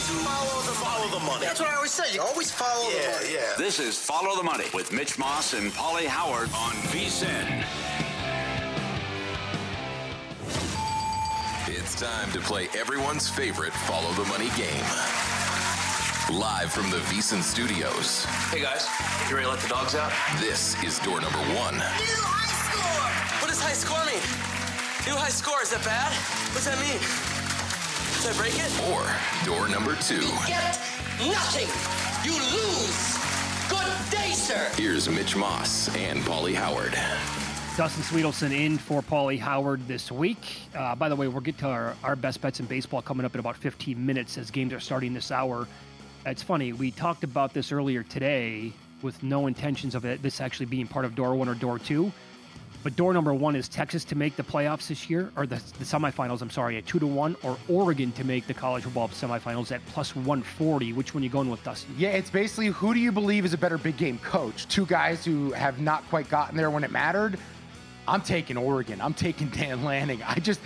Follow the money. That's what I always say. You always follow the money. Yeah. This is Follow the Money with Mitch Moss and Paulie Howard on VSiN. It's time to play everyone's favorite Follow the Money game. Live from the VSiN studios. Hey guys, you ready to let the dogs out? This is door number 1. New high score! What does high score mean? New high score, is that bad? What's that mean? Did I break it? Or door number 2. Get nothing. You lose. Good day, sir. Here's Mitch Moss and Paulie Howard. Dustin Sweetelson in for Paulie Howard this week. By the way, we'll get to our best bets in baseball coming up in about 15 minutes as games are starting this hour. It's funny, we talked about this earlier today with no intentions of this actually being part of door 1 or door 2. But door number 1 is Texas to make the playoffs this year, or the semifinals, I'm sorry, at 2-1, or Oregon to make the college football semifinals at plus 140. Which one are you going with, Dustin? Yeah, it's basically who do you believe is a better big game coach? Two guys who have not quite gotten there when it mattered. I'm taking Oregon. I'm taking Dan Lanning.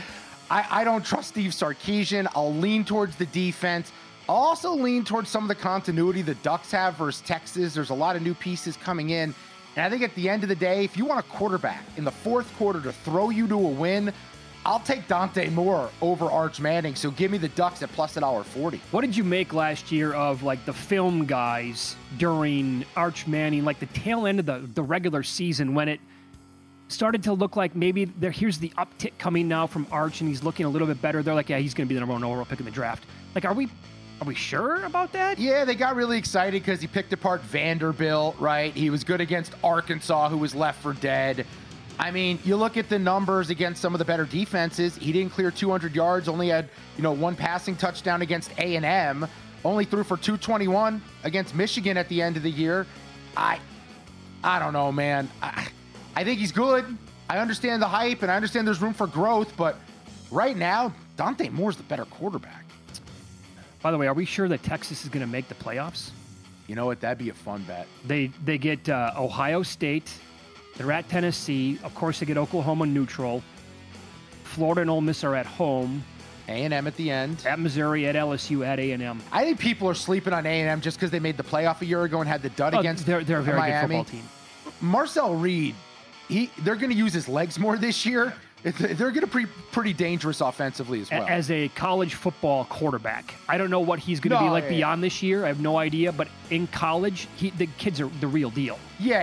I don't trust Steve Sarkisian. I'll lean towards the defense. I'll also lean towards some of the continuity the Ducks have versus Texas. There's a lot of new pieces coming in. And I think at the end of the day, if you want a quarterback in the fourth quarter to throw you to a win, I'll take Dante Moore over Arch Manning. So give me the Ducks at plus $1.40. What did you make last year of like the film guys during Arch Manning, like the tail end of the regular season when it started to look like maybe here's the uptick coming now from Arch and he's looking a little bit better. They're like, yeah, he's going to be the number 1 overall pick in the draft. Like, are we sure about that? Yeah, they got really excited because he picked apart Vanderbilt, right? He was good against Arkansas, who was left for dead. I mean, you look at the numbers against some of the better defenses. He didn't clear 200 yards, only had, 1 passing touchdown against A&M, only threw for 221 against Michigan at the end of the year. I don't know, man. I think he's good. I understand the hype, and I understand there's room for growth, but right now, Dante Moore's the better quarterback. By the way, are we sure that Texas is going to make the playoffs? You know what? That'd be a fun bet. They get Ohio State. They're at Tennessee. Of course, they get Oklahoma neutral. Florida and Ole Miss are at home. A&M at the end. At Missouri, at LSU, at A&M. I think people are sleeping on A&M just because they made the playoff a year ago and had the dud against they're a very Miami. good football team. Marcel Reed, they're going to use his legs more this year. They're going to be pretty dangerous offensively as well. As a college football quarterback, I don't know what he's going to be like beyond this year. I have no idea. But in college, the kids are the real deal. Yeah,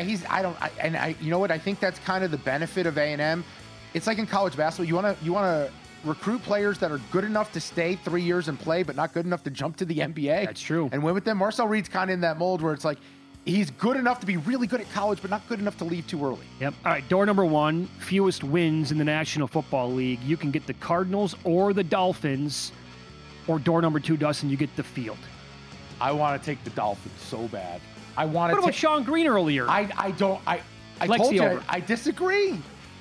you know what? I think that's kind of the benefit of A&M. It's like in college basketball. You want to recruit players that are good enough to stay 3 years and play, but not good enough to jump to the NBA. That's true. And win with them. Marcel Reed's kind of in that mold where it's like, he's good enough to be really good at college, but not good enough to leave too early. Yep. All right, door number 1, fewest wins in the National Football League. You can get the Cardinals or the Dolphins. Or door number 2, Dustin, you get the field. I want to take the Dolphins so bad. What about Sean Green earlier? I told you, over. I disagree.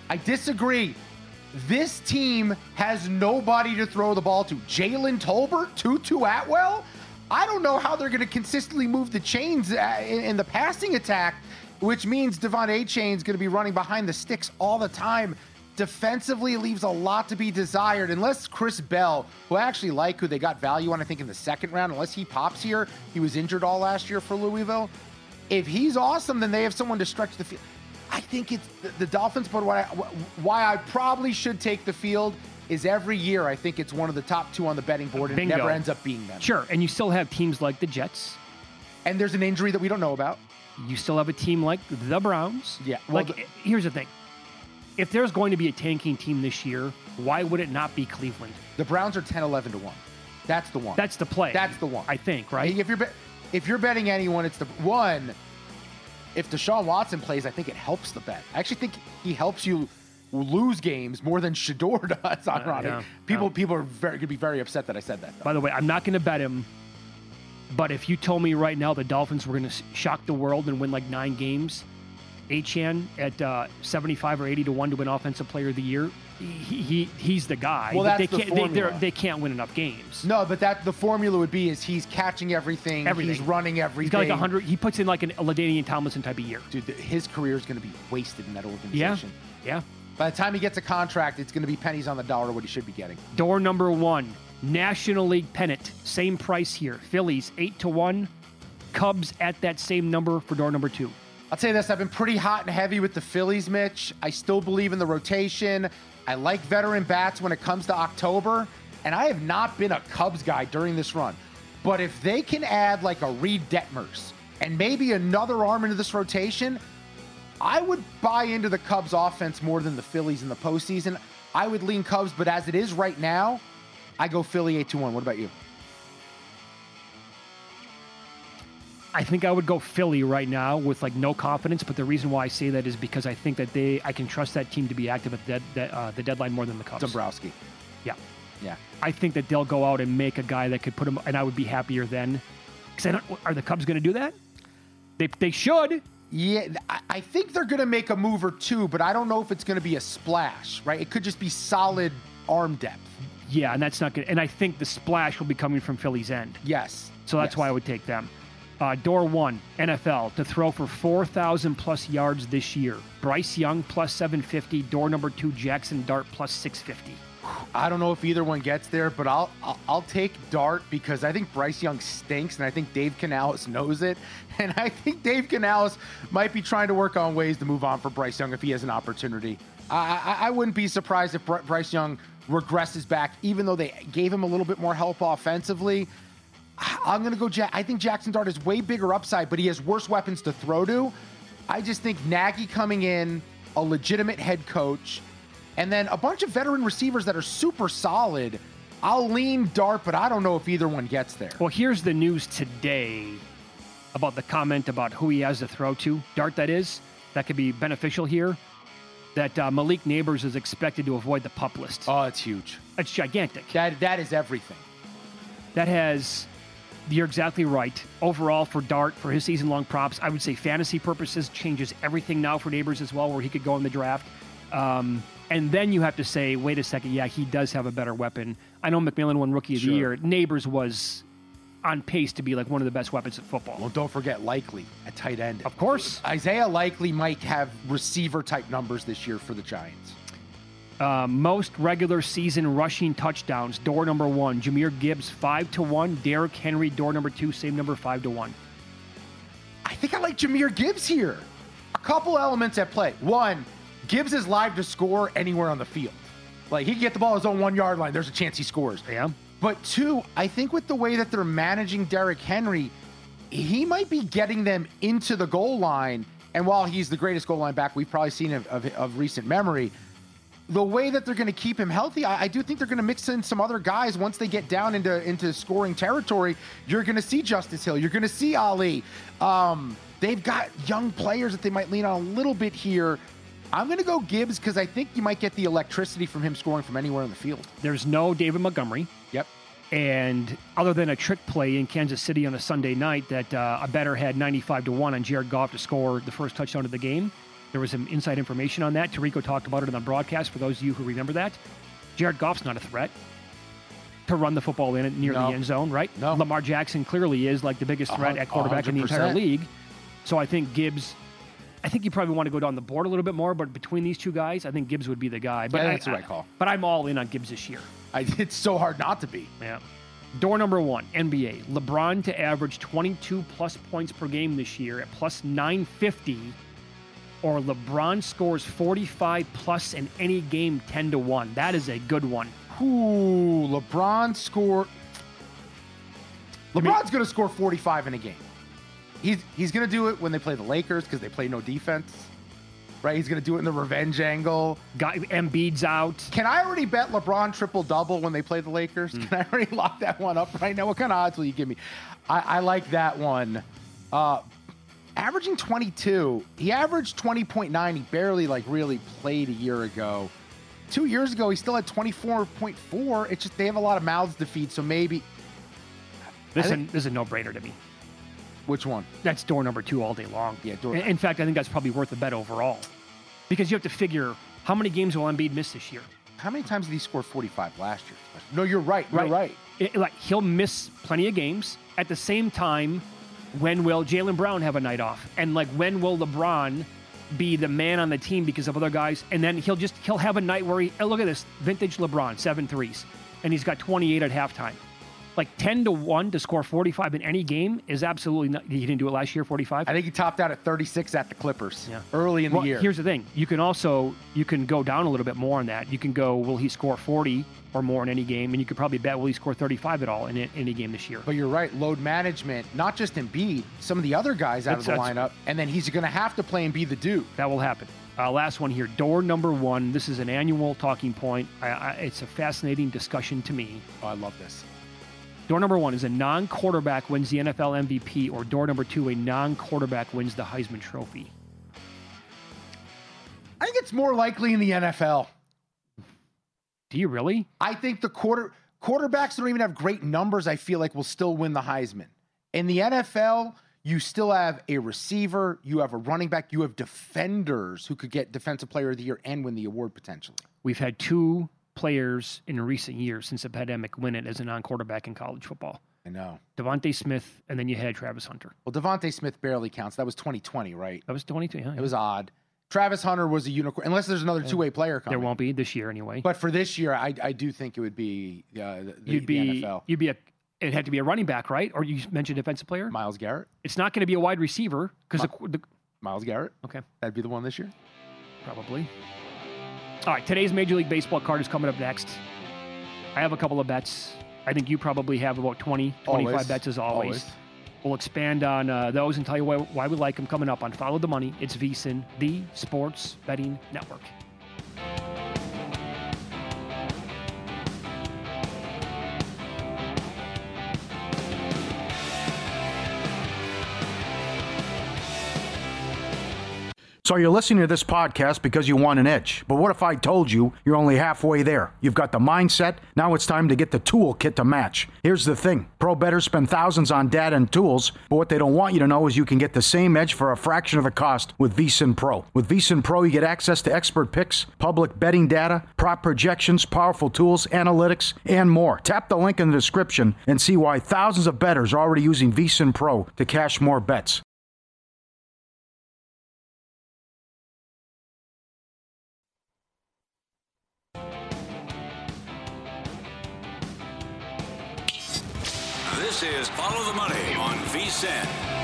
This team has nobody to throw the ball to. Jalen Tolbert, Tutu Atwell. I don't know how they're going to consistently move the chains in the passing attack, which means Devon Achane's going to be running behind the sticks all the time. Defensively, it leaves a lot to be desired. Unless Chris Bell, who I actually like, who they got value on, I think, in the second round, unless he pops here, he was injured all last year for Louisville. If he's awesome, then they have someone to stretch the field. I think it's the Dolphins, but why I probably should take the field is every year I think it's one of the top 2 on the betting board, and it never ends up being them. Sure, and you still have teams like the Jets. And there's an injury that we don't know about. You still have a team like the Browns. Yeah. Well, here's the thing. If there's going to be a tanking team this year, why would it not be Cleveland? The Browns are 10-11 to 1. That's the one. That's the play. That's the one. I think, right? If you're betting anyone, it's the one. If Deshaun Watson plays, I think it helps the bet. I actually think he helps you lose games more than Shedeur does. Ironic. People are going to be very upset that I said that, though. By the way, I'm not going to bet him, but if you told me right now the Dolphins were going to shock the world and win like 9 games, Achane at 75 or 80 to 1 to win Offensive Player of the Year, he's the guy. Well, that's the formula. They can't win enough games. No, but the formula would be is he's catching everything. He's running everything. He's got like 100. He puts in like a LaDainian Tomlinson type of year. Dude, his career is going to be wasted in that organization. Yeah. By the time he gets a contract, it's going to be pennies on the dollar what he should be getting. Door number 1, National League pennant, same price here. Phillies 8-1. Cubs at that same number for door number 2. I'll tell you this, I've been pretty hot and heavy with the Phillies, Mitch. I still believe in the rotation. I like veteran bats when it comes to October, and I have not been a Cubs guy during this run. But if they can add like a Reed Detmers and maybe another arm into this rotation, I would buy into the Cubs offense more than the Phillies in the postseason. I would lean Cubs, but as it is right now, I go Philly 8-1. What about you? I think I would go Philly right now with like no confidence, but the reason why I say that is because I think that I can trust that team to be active at the deadline more than the Cubs. Dombrowski. Yeah. I think that they'll go out and make a guy that could put him, and I would be happier then. Because are the Cubs going to do that? They should. Yeah, I think they're going to make a move or two, but I don't know if it's going to be a splash, right? It could just be solid arm depth. Yeah, and that's not good. And I think the splash will be coming from Philly's end. Yes. So that's why I would take them. Door 1, NFL, to throw for 4,000 plus yards this year. Bryce Young plus 750. Door number 2, Jackson Dart plus 650. I don't know if either one gets there, but I'll take Dart because I think Bryce Young stinks, and I think Dave Canales knows it. And I think Dave Canales might be trying to work on ways to move on for Bryce Young if he has an opportunity. I wouldn't be surprised if Bryce Young regresses back, even though they gave him a little bit more help offensively. I'm going to go I think Jackson Dart has way bigger upside, but he has worse weapons to throw to. I just think Nagy coming in, a legitimate head coach, and then a bunch of veteran receivers that are super solid. I'll lean Dart, but I don't know if either one gets there. Well, here's the news today about the comment about who he has to throw to. Dart, that is. That could be beneficial here. That Malik Neighbors is expected to avoid the PUP list. Oh, it's huge. That's gigantic. That is everything. That has... You're exactly right. Overall, for Dart, for his season-long props, I would say fantasy purposes changes everything now for Neighbors as well, where he could go in the draft. And then you have to say, wait a second, yeah, he does have a better weapon. I know McMillan won Rookie of the Year. Neighbors was on pace to be like one of the best weapons in football. Well, don't forget Likely at tight end. Of course. Isaiah Likely might have receiver-type numbers this year for the Giants. Most regular season rushing touchdowns, door number 1, Jahmyr Gibbs 5-1, Derrick Henry, door number 2, same number, 5-1. I think I like Jahmyr Gibbs here. A couple elements at play. One, Gibbs is live to score anywhere on the field. Like, he can get the ball at his own 1-yard line. There's a chance he scores. Yeah. But two, I think with the way that they're managing Derrick Henry, he might be getting them into the goal line. And while he's the greatest goal line back we've probably seen of recent memory, the way that they're going to keep him healthy, I do think they're going to mix in some other guys once they get down into scoring territory. You're going to see Justice Hill. You're going to see Ali. They've got young players that they might lean on a little bit here. I'm going to go Gibbs because I think you might get the electricity from him scoring from anywhere on the field. There's no David Montgomery. Yep. And other than a trick play in Kansas City on a Sunday night that a bettor had 95-1 on Jared Goff to score the first touchdown of the game, there was some inside information on that. Tirico talked about it on the broadcast for those of you who remember that. Jared Goff's not a threat to run the football in near the end zone, right? No. Lamar Jackson clearly is like the biggest threat at quarterback in the entire league. So I think Gibbs, I think you probably want to go down the board a little bit more, but between these two guys, I think Gibbs would be the guy. But that's the right call. But I'm all in on Gibbs this year. It's so hard not to be. Yeah. Door number 1, NBA. LeBron to average 22-plus points per game this year at plus 950, or LeBron scores 45-plus in any game 10-1. That is a good one. Ooh, LeBron's going to score 45 in a game. He's going to do it when they play the Lakers because they play no defense. Right? He's going to do it in the revenge angle. Embiid's out. Can I already bet LeBron triple-double when they play the Lakers? Can I already lock that one up right now? What kind of odds will you give me? I like that one. Averaging 22. He averaged 20.9. He barely, really played a year ago. 2 years ago, he still had 24.4. It's just they have a lot of mouths to feed, so maybe... This is a no-brainer to me. Which one? That's door number 2 all day long. Yeah, in fact, I think that's probably worth the bet overall. Because you have to figure, how many games will Embiid miss this year? How many times did he score 45 last year? No, you're right. You're right. He'll miss plenty of games. At the same time, when will Jaylen Brown have a night off? And when will LeBron be the man on the team because of other guys? And then he'll have a night where look at this, vintage LeBron, 7 threes. and he's got 28 at halftime. Like 10-1 to score 45 in any game is absolutely not. He didn't do it last year, 45? I think he topped out at 36 at the Clippers early in the year. Here's the thing. You can go down a little bit more on that. You can go, will he score 40 or more in any game? And you could probably bet, will he score 35 at all in any game this year? But you're right. Load management, not just Embiid, some of the other guys out of the lineup. And then he's going to have to play and be the dude. That will happen. Last one here. Door number 1. This is an annual talking point. It's a fascinating discussion to me. Oh, I love this. Door number 1 is a non-quarterback wins the NFL MVP, or door number 2, a non-quarterback wins the Heisman Trophy. I think it's more likely in the NFL. Do you really? I think the quarterbacks don't even have great numbers, I feel like will still win the Heisman. In the NFL, you still have a receiver, you have a running back, you have defenders who could get Defensive Player of the Year and win the award potentially. We've had 2 players in recent years since the pandemic win it as a non-quarterback in college football. I know. Devontae Smith, and then you had Travis Hunter. Well, Devontae Smith barely counts. That was 2020, right? That was 22, yeah. It was odd. Travis Hunter was a unicorn, unless there's another two-way player coming. There won't be this year anyway. But for this year, I do think it would be the NFL. It had to be a running back, right? Or you mentioned defensive player? Myles Garrett. It's not going to be a wide receiver because Myles Garrett. Okay. That'd be the one this year? Probably. All right, today's Major League Baseball card is coming up next. I have a couple of bets. I think you probably have about 20, 25 bets as always. We'll expand on those and tell you why we like them coming up on Follow the Money. It's VSiN, the Sports Betting Network. So you're listening to this podcast because you want an edge. But what if I told you you're only halfway there? You've got the mindset. Now it's time to get the toolkit to match. Here's the thing. Pro bettors spend thousands on data and tools, but what they don't want you to know is you can get the same edge for a fraction of the cost with VSiN Pro. With VSiN Pro, you get access to expert picks, public betting data, prop projections, powerful tools, analytics, and more. Tap the link in the description and see why thousands of bettors are already using VSiN Pro to cash more bets. This is Follow the Money on VSiN.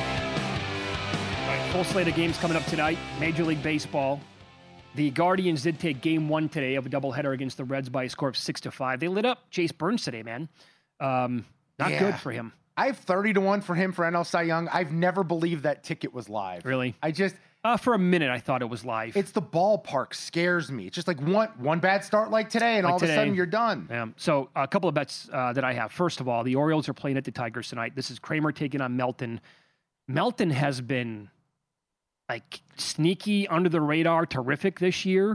All right, full slate of games coming up tonight. Major League Baseball. The Guardians did take Game 1 today of a doubleheader against the Reds by a score of 6-5. They lit up Chase Burns today, man. Not good for him. I have 30-1 for him for NL Cy Young. I've never believed that ticket was live. Really? I just... for a minute, I thought it was live. It's the ballpark scares me. It's just like one bad start like today, and all of a sudden you're done. Yeah. So a couple of bets that I have. First of all, the Orioles are playing at the Tigers tonight. This is Kramer taking on Melton. Melton has been like sneaky, under the radar, terrific this year.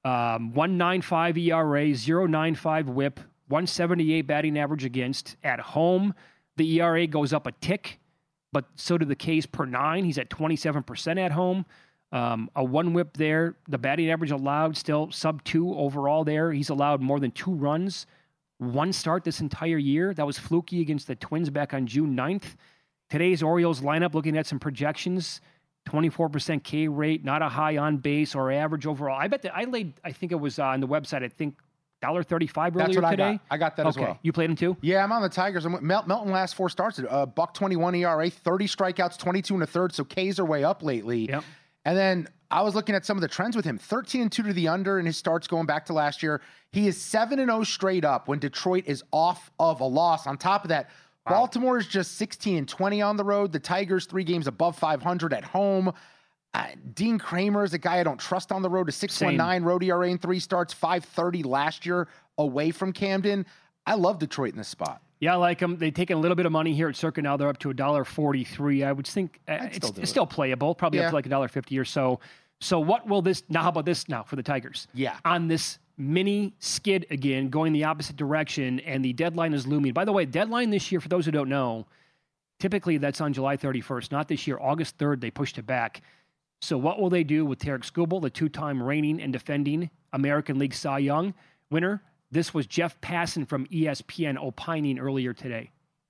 1.95 ERA, 0.95 WHIP, 178 batting average against. At home, the ERA goes up a tick, but so did the Ks per 9. He's at 27% at home. A 1 WHIP there. The batting average allowed still sub 2 overall there. He's allowed more than 2 runs. 1 start this entire year. That was fluky against the Twins back on June 9th. Today's Orioles lineup, looking at some projections, 24% K rate, not a high on base or average overall. I bet that I think it was on the website, I think $1.35 earlier today. I got that as well. You played him too? Yeah, I'm on the Tigers. Melton last 4 starts, $1.21 ERA, 30 strikeouts, 22 1/3. So Ks are way up lately. Yep. And then I was looking at some of the trends with him. 13-2 to the under in his starts going back to last year. He is 7-0 straight up when Detroit is off of a loss. On top of that, Baltimore is just 16-20 on the road. The Tigers 3 games above 500 at home. Dean Kramer is a guy I don't trust on the road. A 6.19 road ERA in 3 starts, 5.30 last year away from Camden. I love Detroit in this spot. Yeah, I like them. They've taken a little bit of money here at Circa. Now they're up to $1.43. I would think it's still playable, probably up to like $1.50 or so. So what will this now? How about this now for the Tigers? Yeah, on this mini skid again, going the opposite direction, and the deadline is looming. By the way, deadline this year, for those who don't know, typically that's on July 31st. Not this year, August 3rd. They pushed it back. So what will they do with Tarek Skubal, the 2-time reigning and defending American League Cy Young winner? This was Jeff Passan from ESPN opining earlier today.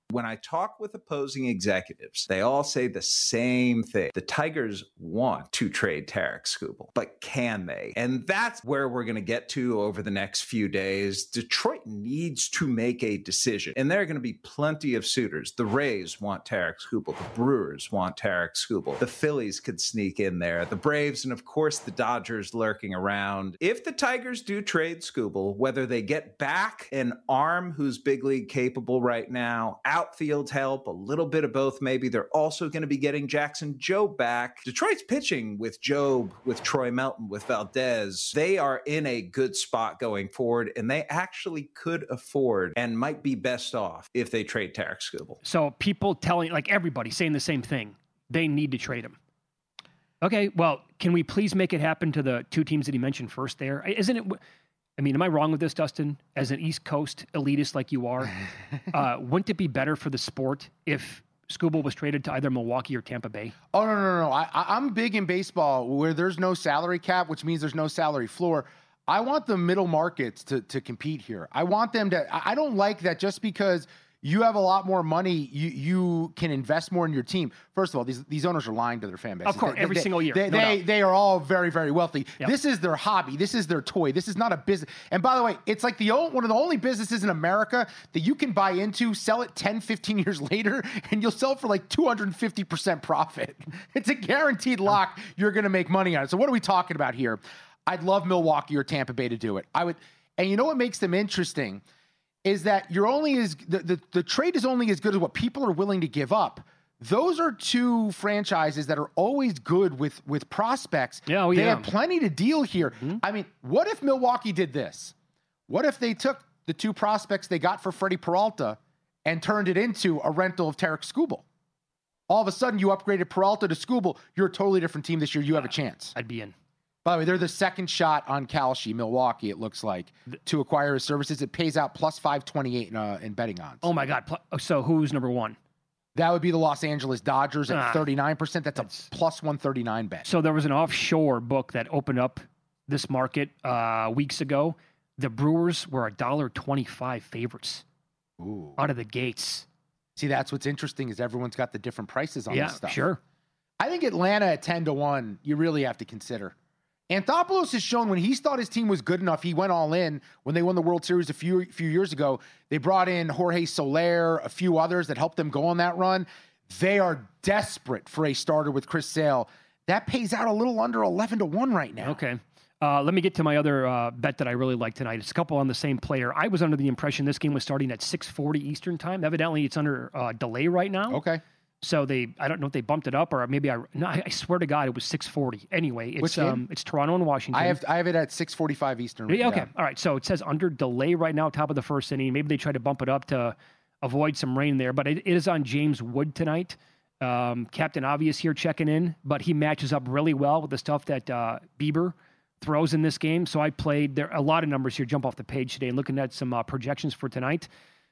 When I talk with opposing executives, they all say the same thing. The Tigers want to trade Tarik Skubal, but can they? And that's where we're going to get to over the next few days. Detroit needs to make a decision, and there are going to be plenty of suitors. The Rays want Tarik Skubal. The Brewers want Tarik Skubal. The Phillies could sneak in there. The Braves, and of course the Dodgers lurking around. If the Tigers do trade Skubal, whether they get back an arm who's big league capable right now, outfield help, a little bit of both maybe. They're also going to be getting Jackson Jobe back. Detroit's pitching with Jobe, with Troy Melton, with Valdez. They are in a good spot going forward, and they actually could afford and might be best off if they trade Tarik Skubal. So people telling, like everybody saying the same thing, they need to trade him. Okay, well, can we please make it happen to the two teams that he mentioned first there? Isn't it... I mean, am I wrong with this, Dustin? As an East Coast elitist like you are, wouldn't it be better for the sport if Skubal was traded to either Milwaukee or Tampa Bay? Oh, no. I'm big in baseball where there's no salary cap, which means there's no salary floor. I want the middle markets to compete here. I want them to. I don't like that just because you have a lot more money, you can invest more in your team. First of all, these owners are lying to their fan base. Of course, every single year. They are all very, very wealthy. Yep. This is their hobby. This is their toy. This is not a business. And by the way, it's like one of the only businesses in America that you can buy into, sell it 10, 15 years later, and you'll sell it for like 250% profit. It's a guaranteed lock. You're going to make money on it. So what are we talking about here? I'd love Milwaukee or Tampa Bay to do it. I would. And you know what makes them interesting is that you're only as the trade is only as good as what people are willing to give up. Those are two franchises that are always good with prospects. Yeah, they have plenty to deal here. Mm-hmm. I mean, what if Milwaukee did this? What if they took the two prospects they got for Freddie Peralta and turned it into a rental of Tarik Skubal? All of a sudden, you upgraded Peralta to Skubal. You're a totally different team this year. You have a chance. I'd be in. By the way, they're the second shot on Kalshi, Milwaukee, it looks like, to acquire his services. It pays out plus 528 in betting odds. Oh, my God. So who's number one? That would be the Los Angeles Dodgers at 39%. That's a plus 139 bet. So there was an offshore book that opened up this market weeks ago. The Brewers were $1.25 favorites. Ooh. Out of the gates. See, that's what's interesting is everyone's got the different prices on this stuff. Yeah, sure. I think Atlanta at 10-1, you really have to consider. Anthopoulos has shown when he thought his team was good enough, he went all in. When they won the World Series a few years ago, they brought in Jorge Soler, a few others that helped them go on that run. They are desperate for a starter with Chris Sale. That pays out a little under 11-1 right now. Okay. Let me get to my other bet that I really like tonight. It's a couple on the same player. I was under the impression this game was starting at 6:40 Eastern time. Evidently, it's under delay right now. Okay. So I don't know if they bumped it up or maybe I swear to God it was 6:40. Anyway, it's Toronto and Washington. I have it at 6:45 Eastern. Yeah, okay. All right. So it says under delay right now, top of the first inning. Maybe they try to bump it up to avoid some rain there, but it is on James Wood tonight. Captain Obvious here checking in, but he matches up really well with the stuff that Bieber throws in this game. So I played there. A lot of numbers here jump off the page today and looking at some projections for tonight.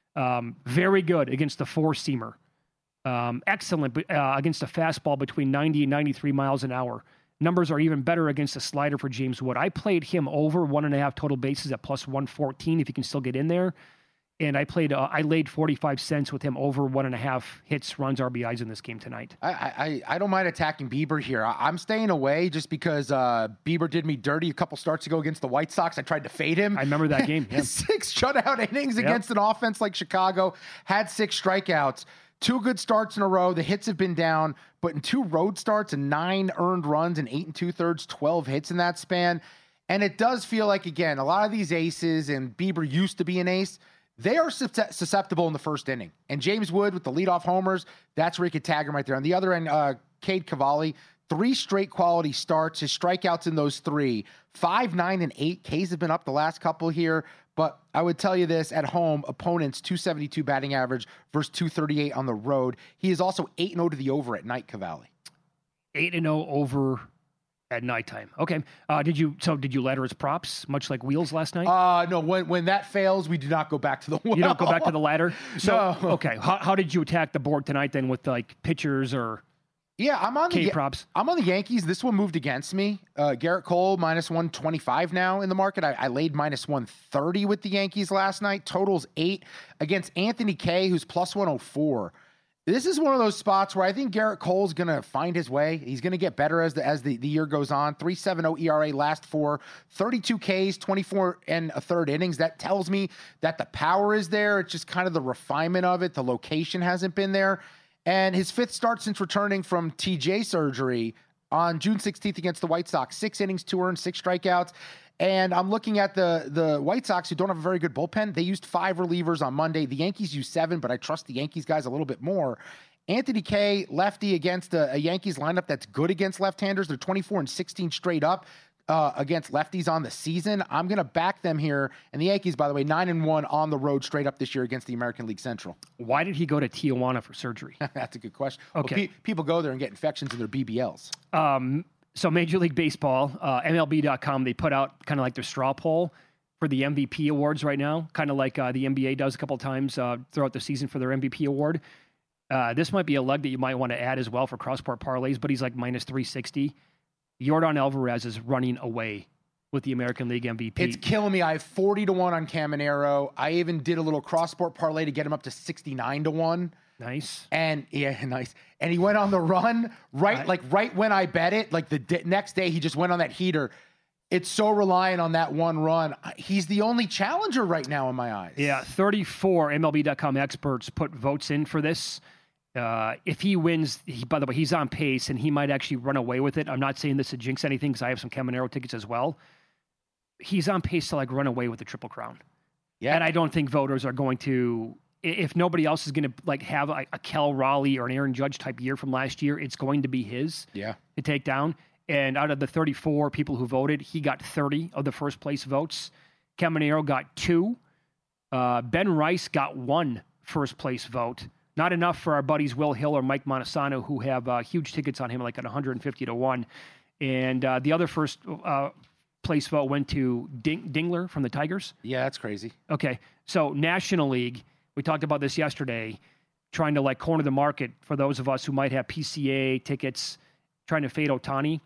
Very good against the four-seamer. Excellent against a fastball between 90 and 93 miles an hour. Numbers are even better against a slider for James Wood. I played him over 1.5 total bases at plus 114 if he can still get in there. And I laid 45 cents with him over 1.5 hits, runs, RBIs in this game tonight. I don't mind attacking Bieber here. I'm staying away just because Bieber did me dirty a couple starts ago against the White Sox. I tried to fade him. I remember that game. Yeah. 6 shutout innings against an offense like Chicago. Had 6 strikeouts. 2 good starts in a row. The hits have been down, but in 2 road starts and 9 earned runs and 8 2/3, 12 hits in that span. And it does feel like, again, a lot of these aces, and Bieber used to be an ace, they are susceptible in the first inning. And James Wood with the leadoff homers, that's where you could tag him right there. On the other end, Cade Cavalli, 3 straight quality starts. His strikeouts in those 3, 5, 9, and 8. K's have been up the last couple here. But I would tell you this, at home, opponents 272 batting average versus 238 on the road. He is also 8-0 to the over at night, Cavalli. 8-0 over at nighttime. Okay. Did you ladder his props, much like Wheels last night? No. When that fails, we do not go back to the well. You don't go back to the ladder? So, no. Okay. How did you attack the board tonight then with like pitchers or Yeah, I'm on the props. I'm on the Yankees. This one moved against me. Garrett Cole minus 125 now in the market. I laid minus 130 with the Yankees last night. Totals 8 against Anthony Kay, who's plus 104. This is one of those spots where I think Garrett Cole's going to find his way. He's going to get better as the year goes on. 3.70 ERA last 4, 32 Ks, 24 and a third innings. That tells me that the power is there. It's just kind of the refinement of it. The location hasn't been there. And his 5th start since returning from TJ surgery on June 16th against the White Sox. 6 innings, 2 earned, 6 strikeouts. And I'm looking at the White Sox, who don't have a very good bullpen. They used 5 relievers on Monday. The Yankees used 7, but I trust the Yankees guys a little bit more. Anthony Kay, lefty against a Yankees lineup that's good against left-handers. They're 24 and 16 straight up against lefties on the season. I'm going to back them here. And the Yankees, by the way, 9-1 on the road straight up this year against the American League Central. Why did he go to Tijuana for surgery? That's a good question. Okay. Well, people go there and get infections in their BBLs. So Major League Baseball, MLB.com, they put out kind of like their straw poll for the MVP awards right now, kind of like the NBA does a couple of times throughout the season for their MVP award. This might be a leg that you might want to add as well for cross-sport parlays, but he's like minus 360. Yordan Alvarez is running away with the American League MVP. It's killing me. I have 40-1 on Caminero. I even did a little cross-sport parlay to get him up to 69-1. Nice. And yeah, nice. And he went on the run right when I bet it, like the next day he just went on that heater. It's so reliant on that one run. He's the only challenger right now in my eyes. Yeah, 34 MLB.com experts put votes in for this. If he wins, by the way, he's on pace and he might actually run away with it. I'm not saying this to jinx anything because I have some Caminero tickets as well. He's on pace to like run away with the Triple Crown. Yeah. And I don't think voters are going to, if nobody else is going to like have a Cal Raleigh or an Aaron Judge type year from last year, it's going to be his to take down. And out of the 34 people who voted, he got 30 of the first place votes. Caminero got 2. Ben Rice got 1 first place vote. Not enough for our buddies Will Hill or Mike Montesano, who have huge tickets on him, like at 150-1. And the other first place vote went to Dingler from the Tigers. Yeah, that's crazy. Okay, so National League, we talked about this yesterday, trying to like corner the market for those of us who might have PCA tickets, trying to fade Ohtani.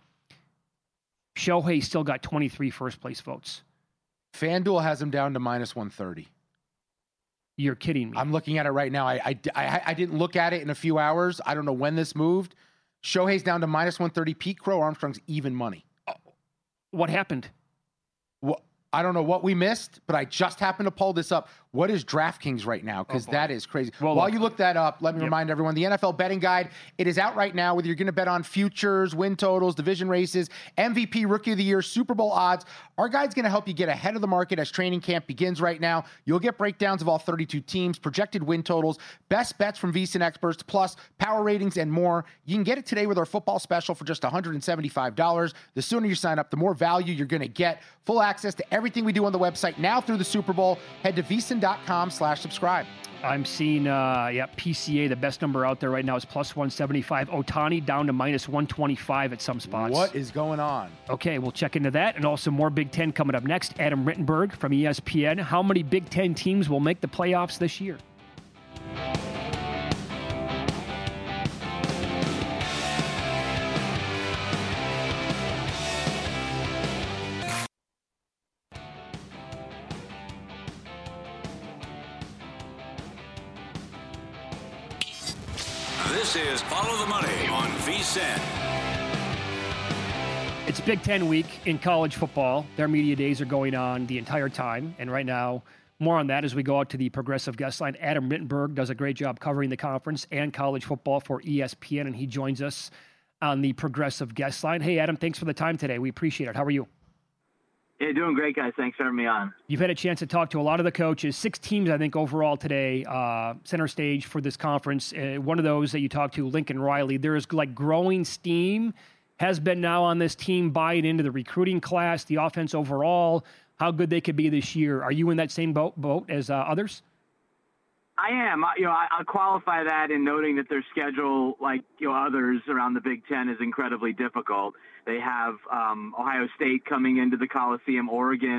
Shohei still got 23 first place votes. FanDuel has him down to minus 130. You're kidding me. I'm looking at it right now. I didn't look at it in a few hours. I don't know when this moved. Shohei's down to minus 130. Pete Crow Armstrong's even money. What happened? Well, I don't know what we missed, but I just happened to pull this up. What is DraftKings right now? Because that is crazy. Well, while you look that up, let me remind everyone, the NFL betting guide, it is out right now, whether you're going to bet on futures, win totals, division races, MVP, Rookie of the Year, Super Bowl odds. Our guide's going to help you get ahead of the market as training camp begins right now. You'll get breakdowns of all 32 teams, projected win totals, best bets from VSiN experts, plus power ratings and more. You can get it today with our football special for just $175. The sooner you sign up, the more value you're going to get. Full access to everything we do on the website now through the Super Bowl. Head to VSiN.com/subscribe. I'm seeing, PCA, the best number out there right now is plus 175. Ohtani down to minus 125 at some spots. What is going on? Okay, we'll check into that. And also more Big Ten coming up next. Adam Rittenberg from ESPN. How many Big Ten teams will make the playoffs this year? This is Follow the Money on VSiN. It's Big Ten week in college football. Their media days are going on the entire time. And right now, more on that as we go out to the Progressive Guest Line. Adam Rittenberg does a great job covering the conference and college football for ESPN, and he joins us on the Progressive Guest Line. Hey, Adam, thanks for the time today. We appreciate it. How are you? Hey, doing great, guys. Thanks for having me on. You've had a chance to talk to a lot of the coaches. 6 teams, I think, overall today, center stage for this conference. One of those that you talked to, Lincoln Riley, there is like growing steam, has been now on this team buying into the recruiting class, the offense overall, how good they could be this year. Are you in that same boat as others? I am. I'll qualify that in noting that their schedule, like others around the Big Ten, is incredibly difficult. They have Ohio State coming into the Coliseum, Oregon,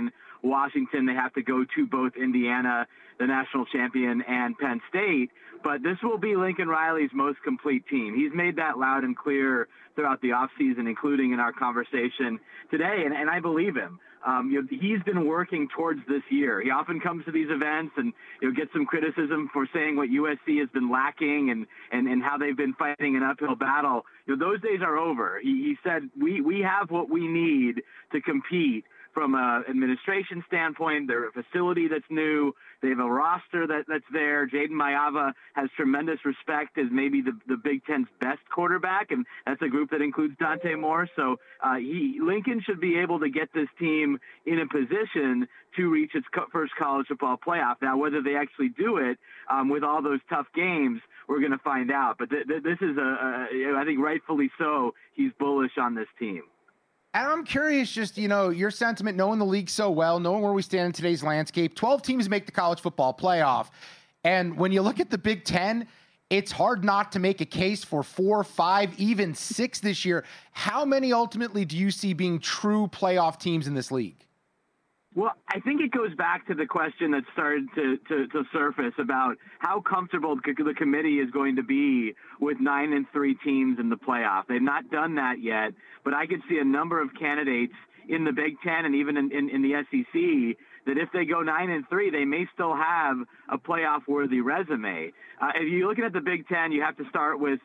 Washington. They have to go to both Indiana, the national champion, and Penn State. But this will be Lincoln Riley's most complete team. He's made that loud and clear throughout the offseason, including in our conversation today, and I believe him. He's been working towards this year. He often comes to these events and gets some criticism for saying what USC has been lacking and how they've been fighting an uphill battle. Those days are over. He said, we have what we need to compete from an administration standpoint. They're a facility that's new. They have a roster that's there. Jaden Mayava has tremendous respect as maybe the Big Ten's best quarterback, and that's a group that includes Dante Moore. So Lincoln should be able to get this team in a position to reach its first college football playoff. Now, whether they actually do it with all those tough games, we're going to find out. But this is, I think rightfully so, he's bullish on this team. And I'm curious, just, your sentiment, knowing the league so well, knowing where we stand in today's landscape. 12 teams make the college football playoff. And when you look at the Big Ten, it's hard not to make a case for 4, 5, even 6 this year. How many ultimately do you see being true playoff teams in this league? Well, I think it goes back to the question that started to surface about how comfortable the committee is going to be with 9-3 teams in the playoff. They've not done that yet, but I could see a number of candidates in the Big Ten and even in the SEC that if they go 9-3, they may still have a playoff-worthy resume. If you're looking at the Big Ten, you have to start with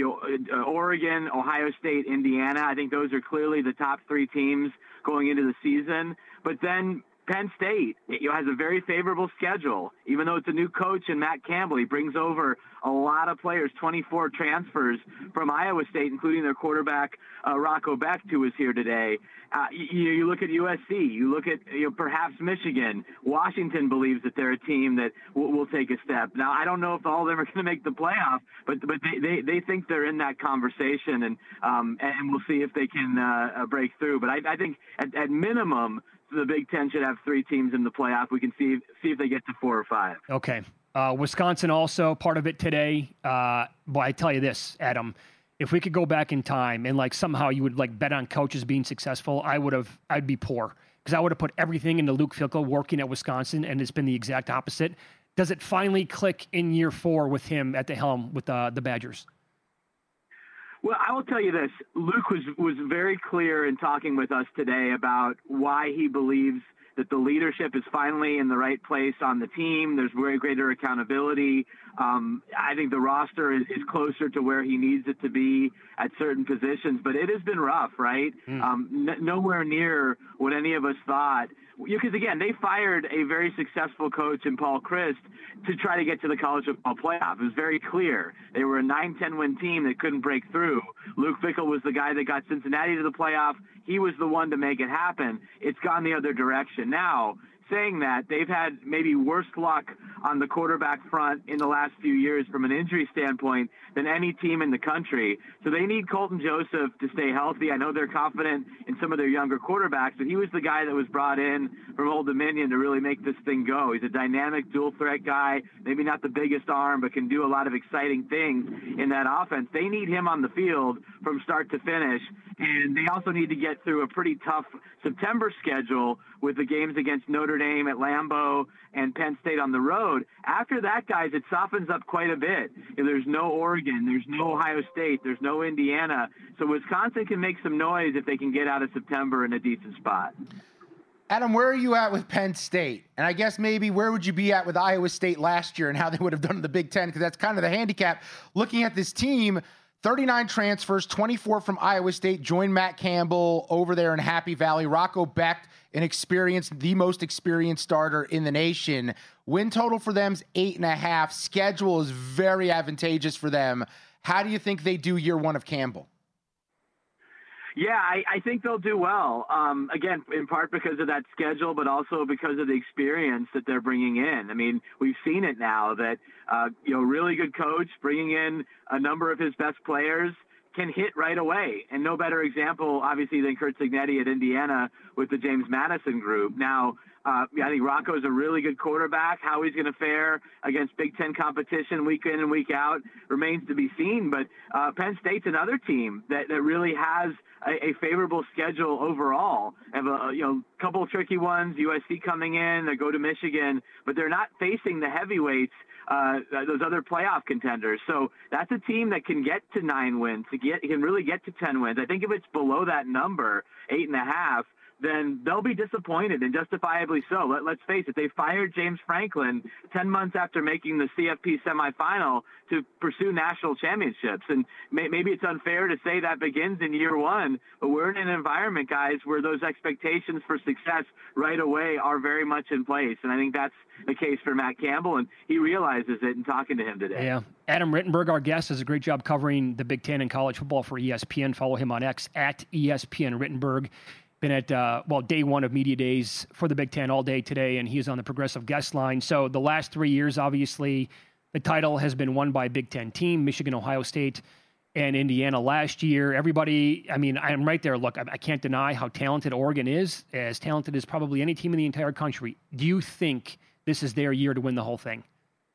Oregon, Ohio State, Indiana. I think those are clearly the top 3 teams going into the season. But then Penn State has a very favorable schedule, even though it's a new coach and Matt Campbell. He brings over a lot of players, 24 transfers from Iowa State, including their quarterback, Rocco Becht, who was here today. You look at USC, you look at perhaps Michigan. Washington believes that they're a team that will take a step. Now, I don't know if all of them are going to make the playoff, but they think they're in that conversation, and we'll see if they can break through. But I think at minimum, the Big Ten should have 3 teams in the playoff. We can see if they get to 4 or 5. Okay. Wisconsin also part of it today. But I tell you this, Adam, if we could go back in time and somehow you would bet on coaches being successful, I'd be poor because I would have put everything into Luke Fickell working at Wisconsin, and it's been the exact opposite. Does it finally click in year 4 with him at the helm with the Badgers? Well, I will tell you this. Luke was very clear in talking with us today about why he believes that the leadership is finally in the right place on the team. There's very greater accountability. I think the roster is closer to where he needs it to be at certain positions, but it has been rough, right? Nowhere near what any of us thought. Because, again, they fired a very successful coach in Paul Chryst to try to get to the college football playoff. It was very clear. They were a 9-10 win team that couldn't break through. Luke Fickell was the guy that got Cincinnati to the playoff. He was the one to make it happen. It's gone the other direction. Now, saying that, they've had maybe worse luck on the quarterback front in the last few years from an injury standpoint than any team in the country. So they need Colton Joseph to stay healthy. I know they're confident in some of their younger quarterbacks, but he was the guy that was brought in from Old Dominion to really make this thing go. He's a dynamic dual threat guy, maybe not the biggest arm, but can do a lot of exciting things in that offense. They need him on the field from start to finish. And they also need to get through a pretty tough September schedule with the games against Notre Dame at Lambeau and Penn State on the road. After that, guys, it softens up quite a bit. There's no Oregon, there's no Ohio State, there's no Indiana. So Wisconsin can make some noise if they can get out of September in a decent spot. Adam, where are you at with Penn State? And I guess maybe where would you be at with Iowa State last year and how they would have done in the Big Ten? Because that's kind of the handicap. Looking at this team, 39 transfers, 24 from Iowa State, joined Matt Campbell over there in Happy Valley. Rocco Becht, the most experienced starter in the nation. Win total for them is 8.5. Schedule is very advantageous for them. How do you think they do year 1 of Campbell? Yeah, I think they'll do well. Again, in part because of that schedule, but also because of the experience that they're bringing in. I mean, we've seen it now that, really good coach bringing in a number of his best players can hit right away. And no better example, obviously, than Curt Cignetti at Indiana with the James Madison group. Now, I think Rocco's a really good quarterback. How he's going to fare against Big Ten competition week in and week out remains to be seen. But Penn State's another team that really has a favorable schedule overall. Have a couple of tricky ones. USC coming in, they go to Michigan, but they're not facing the heavyweights, those other playoff contenders. So that's a team that can get to 9 wins, can really get to 10 wins. I think if it's below that number, 8.5, then they'll be disappointed, and justifiably so. Let's face it, they fired James Franklin 10 months after making the CFP semifinal to pursue national championships. And maybe it's unfair to say that begins in year one, but we're in an environment, guys, where those expectations for success right away are very much in place. And I think that's the case for Matt Campbell, and he realizes it in talking to him today. Yeah. Adam Rittenberg, our guest, does a great job covering the Big Ten and college football for ESPN. Follow him on X at ESPN Rittenberg. Been at, day one of media days for the Big Ten all day today, and he's on the Progressive guest line. So the last 3 years, obviously, the title has been won by a Big Ten team, Michigan, Ohio State, and Indiana last year. Everybody, I'm right there. Look, I can't deny how talented Oregon is, as talented as probably any team in the entire country. Do you think this is their year to win the whole thing?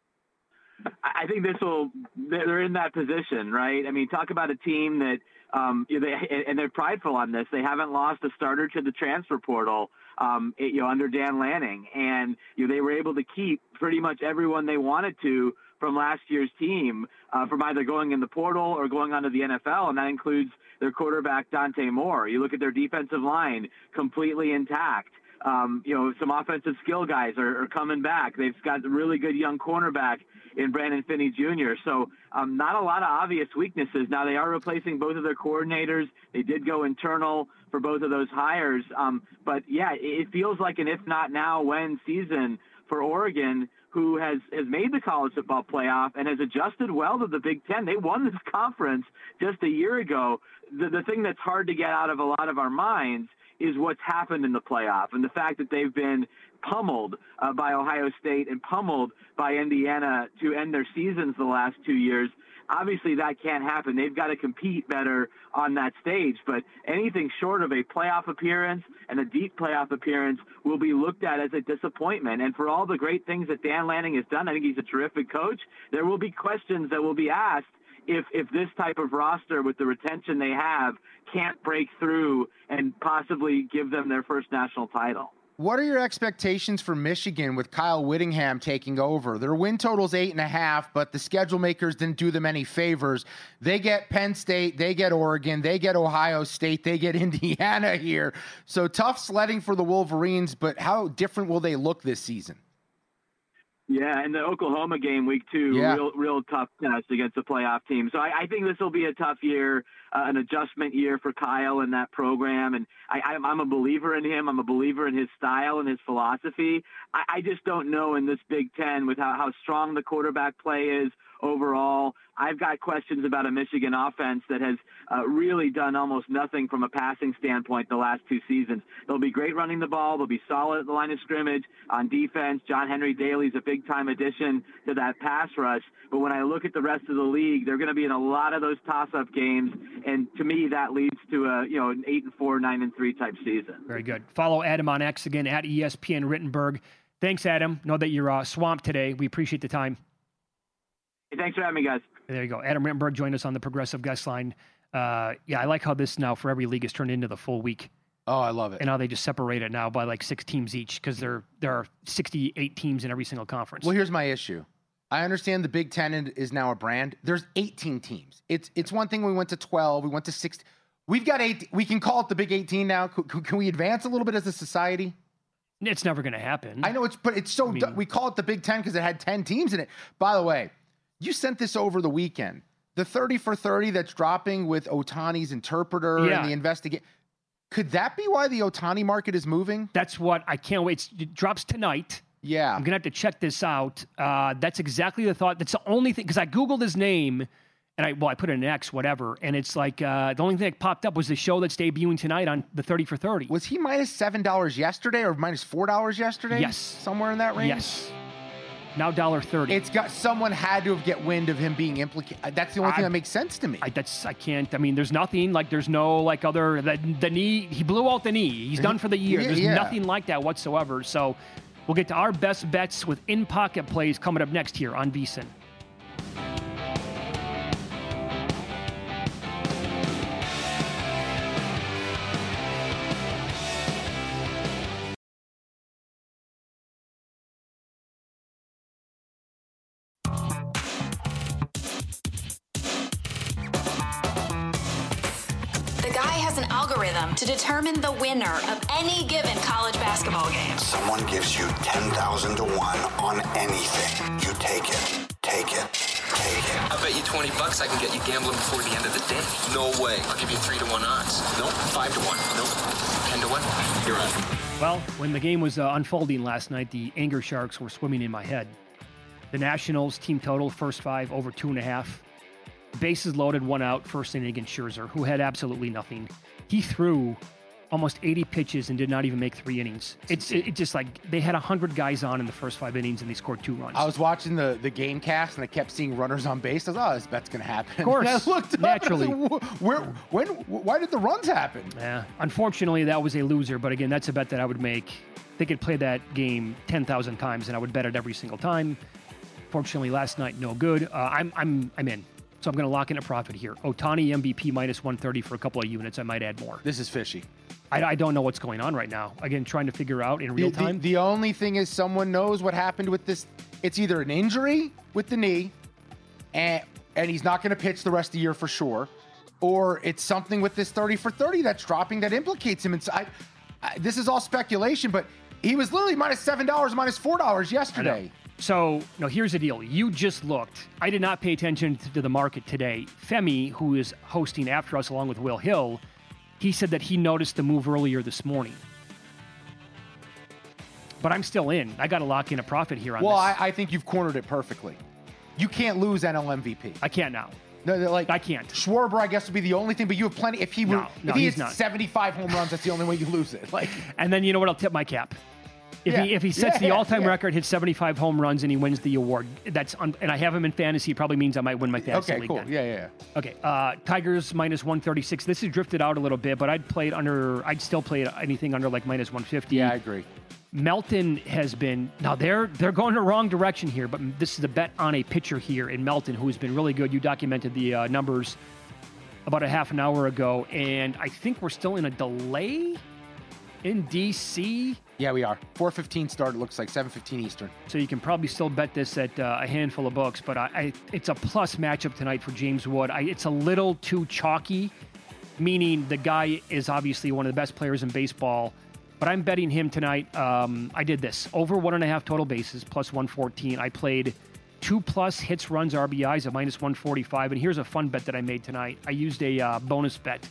I think they're in that position, right? Talk about a team that, they're prideful on this. They haven't lost a starter to the transfer portal, under Dan Lanning. And, they were able to keep pretty much everyone they wanted to from last year's team, from either going in the portal or going onto the NFL. And that includes their quarterback, Dante Moore. You look at their defensive line, completely intact. Some offensive skill guys are coming back. They've got a really good young cornerback in Brandon Finney Jr. So not a lot of obvious weaknesses. Now, they are replacing both of their coordinators. They did go internal for both of those hires. But, yeah, it feels like an if not now, when season for Oregon, who has made the college football playoff and has adjusted well to the Big Ten. They won this conference just a year ago. The thing that's hard to get out of a lot of our minds is what's happened in the playoff, and the fact that they've been pummeled by Ohio State and pummeled by Indiana to end their seasons the last 2 years. Obviously, that can't happen. They've got to compete better on that stage. But anything short of a playoff appearance and a deep playoff appearance will be looked at as a disappointment. And for all the great things that Dan Lanning has done, I think he's a terrific coach. There will be questions that will be asked if this type of roster with the retention they have can't break through and possibly give them their first national title. What are your expectations for Michigan with Kyle Whittingham taking over? Their win total's 8.5, but the schedule makers didn't do them any favors. They get Penn State, they get Oregon, they get Ohio State, they get Indiana here. So tough sledding for the Wolverines, but how different will they look this season? Yeah, and the Oklahoma game week 2, real tough test against a playoff team. So I think this will be a tough year, an adjustment year for Kyle and that program. And I'm a believer in him. I'm a believer in his style and his philosophy. I just don't know in this Big Ten with how strong the quarterback play is overall. I've got questions about a Michigan offense that has really done almost nothing from a passing standpoint the last 2 seasons. They'll be great running the ball. They'll be solid at the line of scrimmage on defense. John Henry Daly's a big-time addition to that pass rush. But when I look at the rest of the league, they're going to be in a lot of those toss-up games. And to me, that leads to an 8-4, 9-3 type season. Very good. Follow Adam on X again at ESPN Rittenberg. Thanks, Adam. Know that you're swamped today. We appreciate the time. Hey, thanks for having me, guys. There you go. Adam Rittenberg joined us on the Progressive guest line. I like how this now for every league is turned into the full week. Oh, I love it. And how they just separate it now by like 6 teams each because there are 68 teams in every single conference. Well, here's my issue. I understand the Big Ten is now a brand. There's 18 teams. It's one thing we went to 12, we went to 6. We've got 8. We can call it the Big 18 now. Can we advance a little bit as a society? It's never going to happen. I know we call it the Big Ten because it had 10 teams in it. By the way, you sent this over the weekend. The 30 for 30 that's dropping with Ohtani's interpreter and the investigation. Could that be why the Ohtani market is moving? That's what I can't wait. It drops tonight. Yeah. I'm going to have to check this out. That's exactly the thought. That's the only thing, because I Googled his name, and I put in an X, whatever, and it's like the only thing that popped up was the show that's debuting tonight on the 30 for 30. Was he minus $7 yesterday or minus $4 yesterday? Yes. Somewhere in that range? Yes. Now $1.30. It's got someone had to get wind of him being implicated. That's the only thing that makes sense to me. I can't. I mean, there's nothing like there's no like other the knee. He blew out the knee. He's done for the year. There's nothing like that whatsoever. So we'll get to our best bets with in-pocket plays coming up next here on VSiN. To determine the winner of any given college basketball game. Someone gives you 10,000 to 1 on anything. You take it. Take it. Take it. I bet you $20 I can get you gambling before the end of the day. No way. I'll give you 3 to 1 odds. Nope. 5 to 1. Nope. 10 to 1. You're on. Well, when the game was unfolding last night, the anger sharks were swimming in my head. The Nationals team total, first 5, over 2.5. Bases loaded, 1 out, first inning against Scherzer, who had absolutely nothing. He threw almost 80 pitches and did not even make 3 innings. It's just like they had 100 guys on in the first 5 innings and they scored 2 runs. I was watching the game cast and I kept seeing runners on base. I was this bet's going to happen. Of course, and I looked naturally. Up and why did the runs happen? Yeah, unfortunately, that was a loser. But again, that's a bet that I would make. They could play that game 10,000 times and I would bet it every single time. Fortunately, last night, no good. I'm in. So I'm going to lock in a profit here. Ohtani MVP minus 130 for a couple of units. I might add more. This is fishy. I don't know what's going on right now. Again, trying to figure out in real time. The only thing is someone knows what happened with this. It's either an injury with the knee, and he's not going to pitch the rest of the year for sure, or it's something with this 30 for 30 that's dropping that implicates him. And this is all speculation, but he was literally minus $7, minus $4 yesterday. So, no, here's the deal. You just looked. I did not pay attention to the market today. Femi, who is hosting after us along with Will Hill, he said that he noticed the move earlier this morning. But I'm still in. I got to lock in a profit here on this. Well, I think you've cornered it perfectly. You can't lose NL MVP. I can't now. No, I can't. Schwarber, I guess, would be the only thing, but you have plenty. If he hits 75 home runs, that's the only way you lose it. And then you know what? I'll tip my cap. If he sets the all-time record, hits 75 home runs, and he wins the award, and I have him in fantasy, it probably means I might win my fantasy league. Okay, cool. Then. Yeah. Okay, Tigers minus 136. This has drifted out a little bit, but I'd still play anything under like minus 150. Yeah, I agree. Melton has been, now they're going the wrong direction here, but this is a bet on a pitcher here in Melton who's been really good. You documented the numbers about a half an hour ago, and I think we're still in a delay in D.C. Yeah, we are. 4:15 start, it looks like 7:15 Eastern. So you can probably still bet this at a handful of books, but it's a plus matchup tonight for James Wood. It's a little too chalky, meaning the guy is obviously one of the best players in baseball, but I'm betting him tonight. I did this. Over 1.5 total bases, plus 114. I played 2+ hits, runs, RBIs at minus 145, and here's a fun bet that I made tonight. I used a bonus bet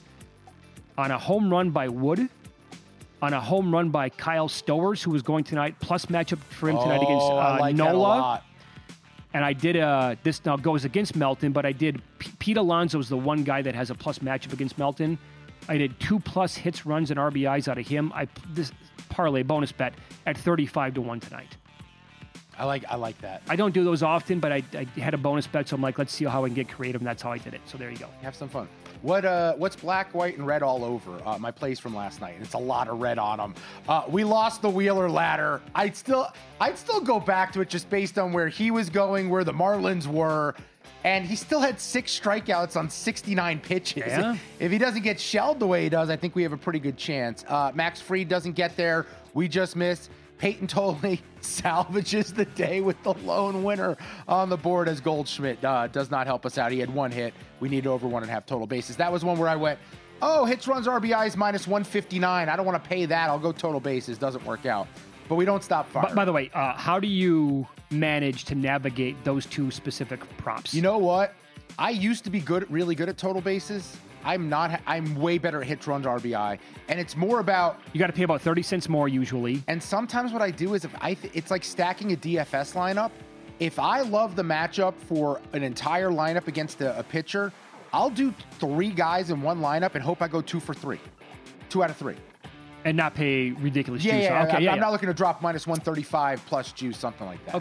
on a home run by Wood, on a home run by Kyle Stowers, who was going tonight, plus matchup for him tonight against I like Nola. That a lot. And I did this now goes against Melton, but I did Pete Alonso is the one guy that has a plus matchup against Melton. I did 2+ hits, runs, and RBIs out of him. This parlay bonus bet at 35 to 1 tonight. I like that. I don't do those often, but I had a bonus bet, so I'm like, let's see how I can get creative, and that's how I did it. So there you go. Have some fun. What's black, white, and red all over? My plays from last night. It's a lot of red on them. We lost the Wheeler ladder. I'd still go back to it just based on where he was going, where the Marlins were, and he still had 6 strikeouts on 69 pitches. Yeah. If he doesn't get shelled the way he does, I think we have a pretty good chance. Max Fried doesn't get there. We just missed. Peyton Toley salvages the day with the lone winner on the board as Goldschmidt does not help us out. He had 1 hit. We need over 1.5 total bases. That was one where I went, hits, runs, RBIs minus 159. I don't want to pay that. I'll go total bases. Doesn't work out. But we don't stop firing. By the way, how do you manage to navigate those 2 specific props? You know what? I used to be really good at total bases. I'm not. I'm way better at hits, runs, RBI, and it's more about you got to pay about 30 cents more usually. And sometimes what I do is it's like stacking a DFS lineup. If I love the matchup for an entire lineup against a pitcher, I'll do 3 guys in one lineup and hope I go 2 for 3, 2 out of 3, and not pay ridiculous juice. I'm not looking to drop minus 135 plus juice, something like that. Okay.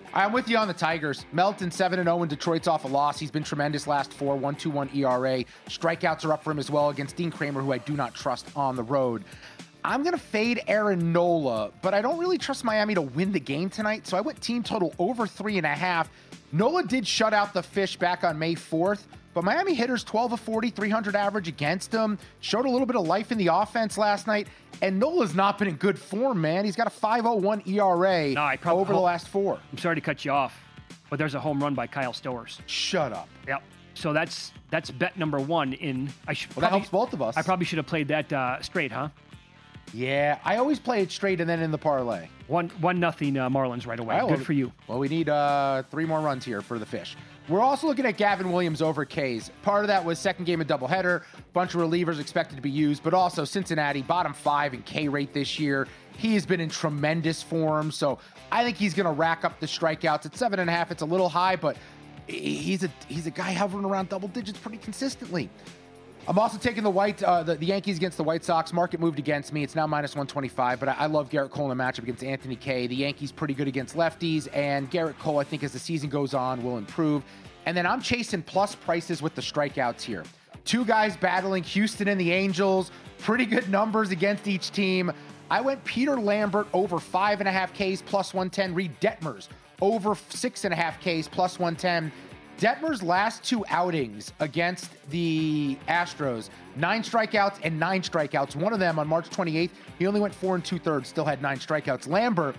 I'm with you on the Tigers. Melton 7-0 in Detroit's off a loss. He's been tremendous last 4, 1.21 ERA. Strikeouts are up for him as well against Dean Kramer, who I do not trust on the road. I'm going to fade Aaron Nola, but I don't really trust Miami to win the game tonight, so I went team total over 3.5. Nola did shut out the Fish back on May 4th, but Miami hitters 12 of 40, 300 average against him. Showed a little bit of life in the offense last night, and Nola's not been in good form, man. He's got a 5.01 ERA over the last 4. I'm sorry to cut you off, but there's a home run by Kyle Stowers. Shut up. Yep. So that's bet number 1 in. That helps both of us. I probably should have played that straight, huh? Yeah, I always play it straight and then in the parlay. 1-0 Marlins right away. Good for you. Well, we need 3 more runs here for the Fish. We're also looking at Gavin Williams over K's. Part of that was second game of doubleheader, bunch of relievers expected to be used, but also Cincinnati, bottom 5 in K rate this year. He has been in tremendous form, so I think he's going to rack up the strikeouts. At 7.5, it's a little high, but he's a guy hovering around double digits pretty consistently. I'm also taking the Yankees against the White Sox. Market moved against me. It's now minus 125, but I love Garrett Cole in a matchup against Anthony Kay. The Yankees pretty good against lefties, and Garrett Cole, I think, as the season goes on, will improve. And then I'm chasing plus prices with the strikeouts here. 2 guys battling, Houston and the Angels. Pretty good numbers against each team. I went Peter Lambert over 5.5 Ks plus 110. Reed Detmers over 6.5 Ks plus 110. Detmer's last 2 outings against the Astros, 9 strikeouts and 9 strikeouts. One of them on March 28th, he only went 4 2/3, still had 9 strikeouts. Lambert,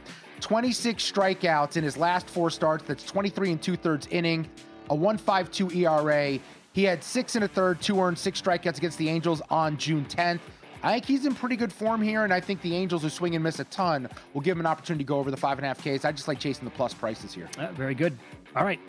26 strikeouts in his last 4 starts. That's 23 2/3 inning, a 1.52 ERA. He had 6 1/3, 2 earned, 6 strikeouts against the Angels on June 10th. I think he's in pretty good form here, and I think the Angels, who swing and miss a ton, will give him an opportunity to go over the 5.5 Ks. I just like chasing the plus prices here. Very good. All right.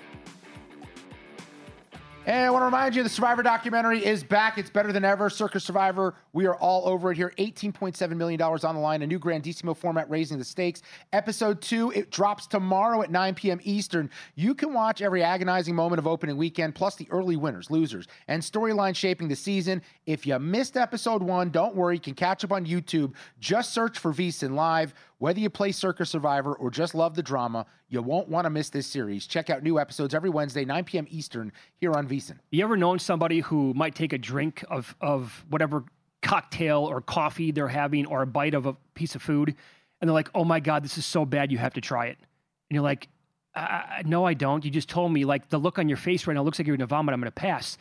And I want to remind you, the Survivor documentary is back. It's better than ever. Circa Survivor. We are all over it here. $18.7 million on the line. A new Grandissimo format, raising the stakes. Episode 2, it drops tomorrow at 9 p.m. Eastern. You can watch every agonizing moment of opening weekend, plus the early winners, losers, and storyline shaping the season. If you missed episode 1, don't worry. You can catch up on YouTube. Just search for VSiN Live. Whether you play Circa Survivor or just love the drama, you won't want to miss this series. Check out new episodes every Wednesday, 9 p.m. Eastern, here on VSiN. You ever known somebody who might take a drink of whatever cocktail or coffee they're having, or a bite of a piece of food, and they're like, oh my God, this is so bad, you have to try it. And you're like, no, I don't. You just told me. Like, the look on your face right now looks like you're going to vomit. I'm going to pass.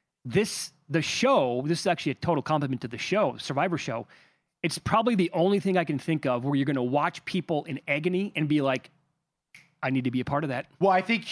The show, this is actually a total compliment to the show, Survivor show. It's probably the only thing I can think of where you're going to watch people in agony and be like, I need to be a part of that. Well, I think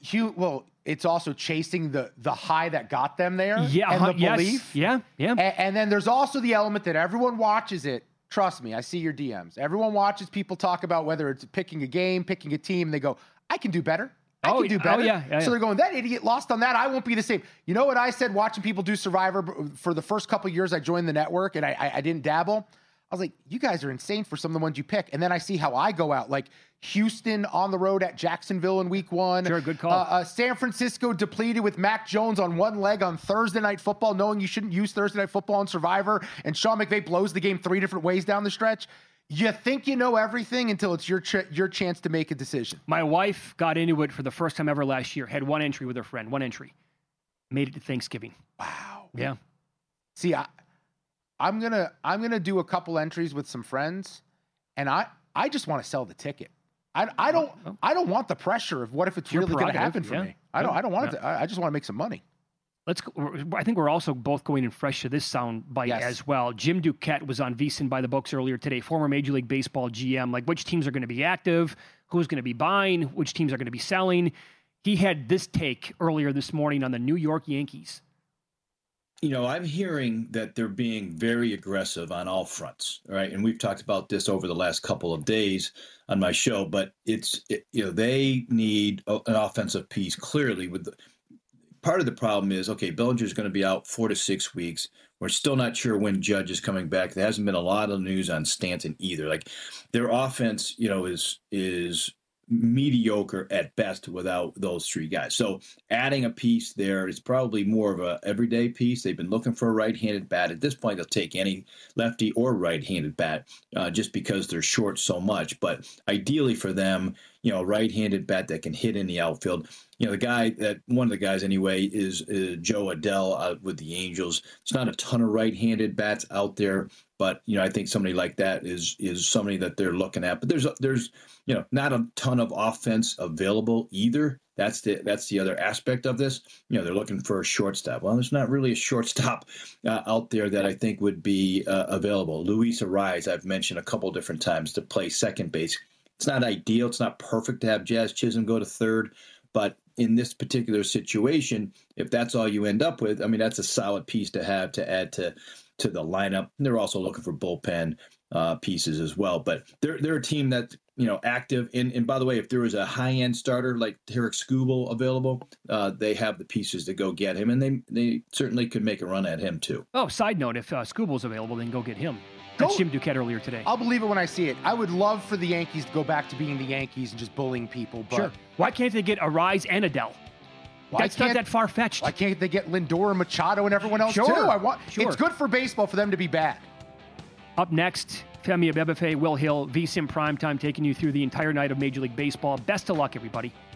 it's also chasing the high that got them there. Yeah, and the belief. Yeah. And then there's also the element that everyone watches it. Trust me, I see your DMs. Everyone watches people talk about whether it's picking a game, picking a team, and they go, I can do better. I can do better. Yeah. So they're going, that idiot lost on that. I won't be the same. You know what I said watching people do Survivor for the first couple of years I joined the network and I didn't dabble? I was like, you guys are insane for some of the ones you pick. And then I see how I go out, like Houston on the road at Jacksonville in week 1. Sure, good call. San Francisco depleted with Mac Jones on one leg on Thursday Night Football, knowing you shouldn't use Thursday Night Football on Survivor. And Sean McVay blows the game 3 different ways down the stretch. You think you know everything until it's your chance to make a decision. My wife got into it for the first time ever last year. Had 1 entry with her friend. 1 entry. Made it to Thanksgiving. Wow. Yeah. See, I'm gonna do a couple entries with some friends, and I just want to sell the ticket. I don't want the pressure of what if it's really going to happen for me. I don't want it to. I just want to make some money. Let's go. I think we're also both going in fresh to this sound bite as well. Jim Duquette was on VSiN by the Books earlier today, former Major League Baseball GM, like which teams are going to be active, who's going to be buying, which teams are going to be selling. He had this take earlier this morning on the New York Yankees. You know, I'm hearing that they're being very aggressive on all fronts, right? And we've talked about this over the last couple of days on my show, but they need an offensive piece clearly. Part of the problem is, okay, Bellinger's going to be out 4 to 6 weeks. We're still not sure when Judge is coming back. There hasn't been a lot of news on Stanton either. Like, their offense, is mediocre at best without those 3 guys. So adding a piece there is probably more of a everyday piece. They've been looking for a right-handed bat. At this point, they'll take any lefty or right-handed bat just because they're short so much. But ideally for them, a right-handed bat that can hit in the outfield. One of the guys anyway is Joe Adell with the Angels. It's not a ton of right-handed bats out there, but I think somebody like that is somebody that they're looking at. But there's not a ton of offense available either. That's the other aspect of this. They're looking for a shortstop. Well, there's not really a shortstop out there that I think would be available. Luis Arraez, I've mentioned a couple different times, to play second base. It's not ideal. It's not perfect to have Jazz Chisholm go to third, but in this particular situation, if that's all you end up with, that's a solid piece to have to add to the lineup. And they're also looking for bullpen pieces as well. But they're a team that's active. And by the way, if there was a high-end starter like Tarik Skubal available, they have the pieces to go get him, and they certainly could make a run at him too. Oh, side note, if Skubal's available, then go get him. That's Jim Duquette earlier today. I'll believe it when I see it. I would love for the Yankees to go back to being the Yankees and just bullying people. But sure. Why can't they get Arraez and Adell? That's not that far-fetched. Why can't they get Lindor and Machado and everyone else too? It's good for baseball for them to be bad. Up next, Femi Abebefe, Will Hill, VSiN Primetime, taking you through the entire night of Major League Baseball. Best of luck, everybody.